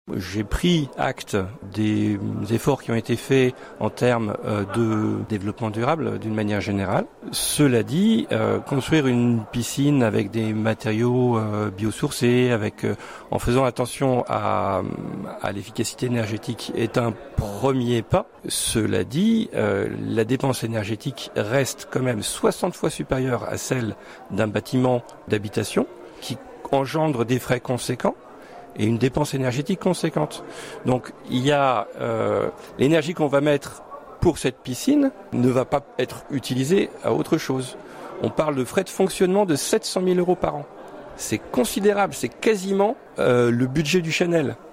J'ai pris acte des efforts qui ont été faits en termes de développement durable d'une manière générale. Cela dit, construire une piscine avec des matériaux biosourcés, en faisant attention à l'efficacité énergétique est un premier pas. Cela dit, la dépense énergétique reste quand même 60 fois supérieure à celle d'un bâtiment d'habitation qui engendre des frais conséquents et une dépense énergétique conséquente. Donc il y a l'énergie qu'on va mettre pour cette piscine ne va pas être utilisée à autre chose. On parle de frais de fonctionnement de 700 000 € par an. C'est considérable, c'est quasiment le budget du Chanel.